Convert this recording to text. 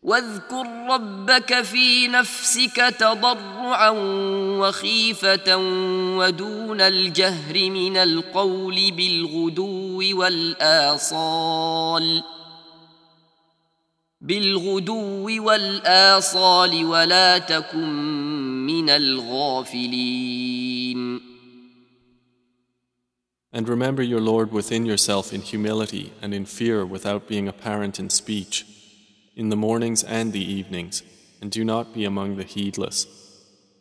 واذكر ربك في نفسك تضرعا وخيفة ودون الجهر من القول بالغدو والآصال ولا تكن من الغافلين. And remember your Lord within yourself in humility and in fear without being apparent in speech, in the mornings and the evenings, and do not be among the heedless.